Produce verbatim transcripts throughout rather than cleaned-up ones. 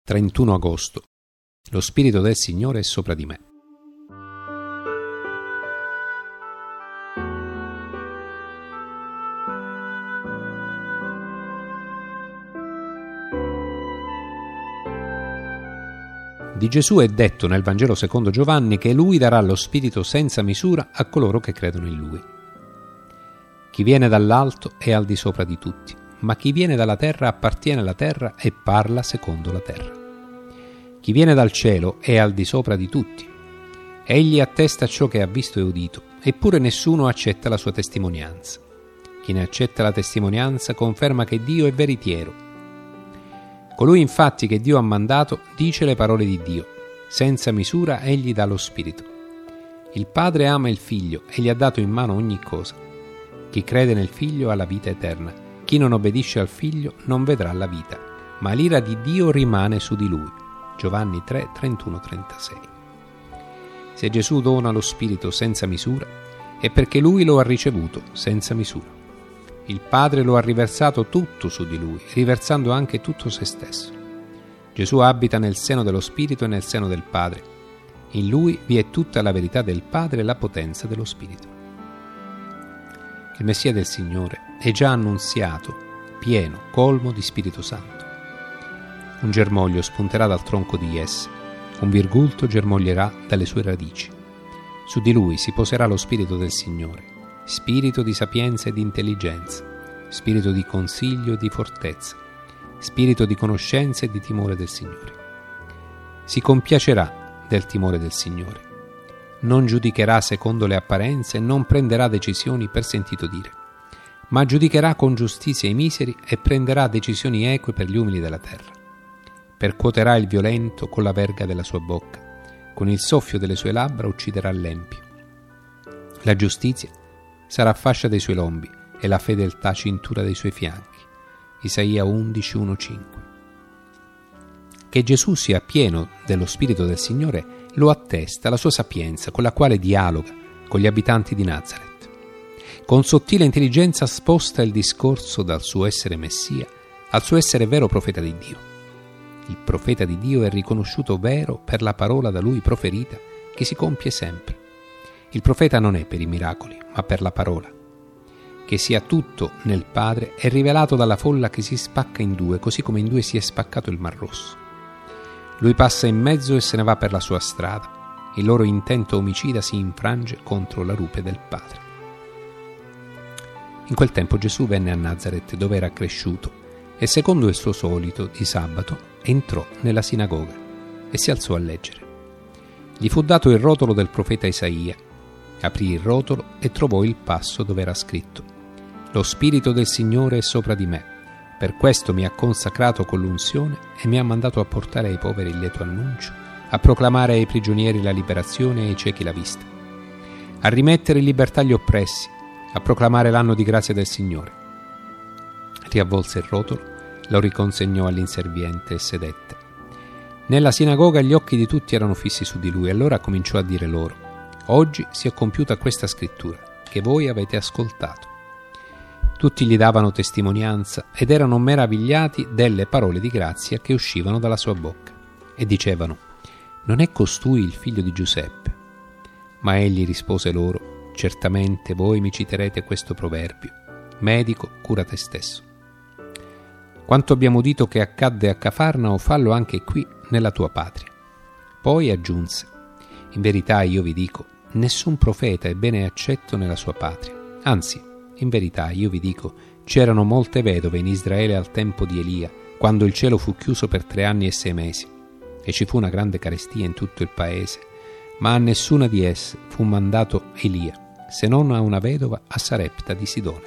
trentuno agosto. Lo Spirito del Signore è sopra di me. Di Gesù è detto nel Vangelo secondo Giovanni che Lui darà lo Spirito senza misura a coloro che credono in Lui. Chi viene dall'alto è al di sopra di tutti, ma chi viene dalla terra appartiene alla terra e parla secondo la terra. Chi viene dal cielo è al di sopra di tutti. Egli attesta ciò che ha visto e udito, eppure nessuno accetta la sua testimonianza. Chi ne accetta la testimonianza conferma che Dio è veritiero. Colui infatti che Dio ha mandato dice le parole di Dio. Senza misura egli dà lo Spirito. Il Padre ama il Figlio e gli ha dato in mano ogni cosa. Chi crede nel Figlio ha la vita eterna. Chi non obbedisce al Figlio non vedrà la vita, ma l'ira di Dio rimane su di lui. Giovanni tre, trentuno trentasei. Se Gesù dona lo Spirito senza misura, è perché Lui lo ha ricevuto senza misura. Il Padre lo ha riversato tutto su di Lui, riversando anche tutto se stesso. Gesù abita nel seno dello Spirito e nel seno del Padre. In Lui vi è tutta la verità del Padre e la potenza dello Spirito. Il Messia del Signore è già annunziato, pieno, colmo di Spirito Santo. Un germoglio spunterà dal tronco di Jesse, un virgulto germoglierà dalle sue radici. Su di lui si poserà lo Spirito del Signore, spirito di sapienza e di intelligenza, spirito di consiglio e di fortezza, spirito di conoscenza e di timore del Signore. Si compiacerà del timore del Signore. Non giudicherà secondo le apparenze e non prenderà decisioni per sentito dire, ma giudicherà con giustizia i miseri e prenderà decisioni eque per gli umili della terra. Percuoterà il violento con la verga della sua bocca, con il soffio delle sue labbra ucciderà l'empio. La giustizia sarà fascia dei suoi lombi e la fedeltà cintura dei suoi fianchi. Isaia undici, uno cinque. Che Gesù sia pieno dello Spirito del Signore lo attesta la sua sapienza con la quale dialoga con gli abitanti di Nazaret. Con sottile intelligenza sposta il discorso dal suo essere Messia al suo essere vero profeta di Dio. Il profeta di Dio è riconosciuto vero per la parola da lui proferita che si compie sempre. Il profeta non è per i miracoli, ma per la parola. Che sia tutto nel Padre è rivelato dalla folla che si spacca in due, così come in due si è spaccato il Mar Rosso. Lui passa in mezzo e se ne va per la sua strada. Il loro intento omicida si infrange contro la rupe del Padre. In quel tempo Gesù venne a Nazaret, dove era cresciuto, e secondo il suo solito di sabato entrò nella sinagoga e si alzò a leggere. Gli fu dato il rotolo del profeta Isaia. Aprì il rotolo e trovò il passo dove era scritto: Lo Spirito del Signore è sopra di me, per questo mi ha consacrato con l'unzione e mi ha mandato a portare ai poveri il lieto annuncio, a proclamare ai prigionieri la liberazione e ai ciechi la vista, a rimettere in libertà gli oppressi, a proclamare l'anno di grazia del Signore. Riavvolse il rotolo, lo riconsegnò all'inserviente e sedette. Nella sinagoga gli occhi di tutti erano fissi su di lui, e allora cominciò a dire loro: Oggi si è compiuta questa scrittura, che voi avete ascoltato. Tutti gli davano testimonianza ed erano meravigliati delle parole di grazia che uscivano dalla sua bocca, e dicevano: Non è costui il figlio di Giuseppe? Ma egli rispose loro: Certamente voi mi citerete questo proverbio: Medico, cura te stesso. Quanto abbiamo udito che accadde a Cafarnao, fallo anche qui nella tua patria. Poi aggiunse: In verità io vi dico, nessun profeta è bene accetto nella sua patria. Anzi, in verità io vi dico, c'erano molte vedove in Israele al tempo di Elia, quando il cielo fu chiuso per tre anni e sei mesi, e ci fu una grande carestia in tutto il paese, ma a nessuna di esse fu mandato Elia, se non a una vedova a Sarepta di Sidona.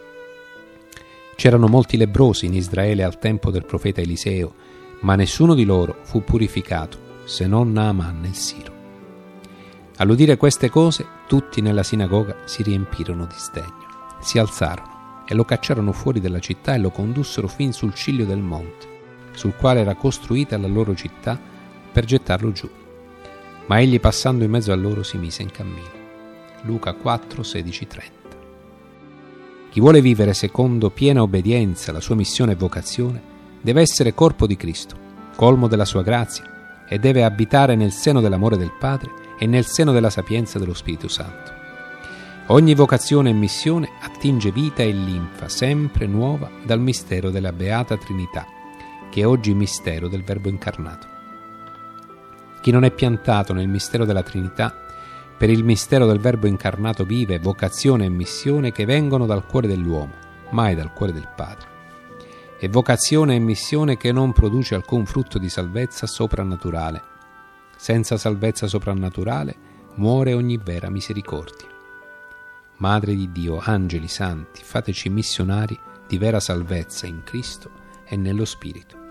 C'erano molti lebbrosi in Israele al tempo del profeta Eliseo, ma nessuno di loro fu purificato, se non Naaman il Siro. All'udire queste cose, tutti nella sinagoga si riempirono di sdegno. Si alzarono e lo cacciarono fuori della città e lo condussero fin sul ciglio del monte, sul quale era costruita la loro città, per gettarlo giù. Ma egli, passando in mezzo a loro, si mise in cammino. Luca quattro, sedici, trenta. Chi vuole vivere secondo piena obbedienza alla sua missione e vocazione deve essere corpo di Cristo, colmo della sua grazia, e deve abitare nel seno dell'amore del Padre e nel seno della sapienza dello Spirito Santo. Ogni vocazione e missione attinge vita e linfa sempre nuova dal mistero della Beata Trinità, che è oggi mistero del Verbo incarnato. Chi non è piantato nel mistero della Trinità, per il mistero del Verbo incarnato vive vocazione e missione che vengono dal cuore dell'uomo, mai dal cuore del Padre. E vocazione e missione che non produce alcun frutto di salvezza soprannaturale. Senza salvezza soprannaturale muore ogni vera misericordia. Madre di Dio, angeli santi, fateci missionari di vera salvezza in Cristo e nello Spirito.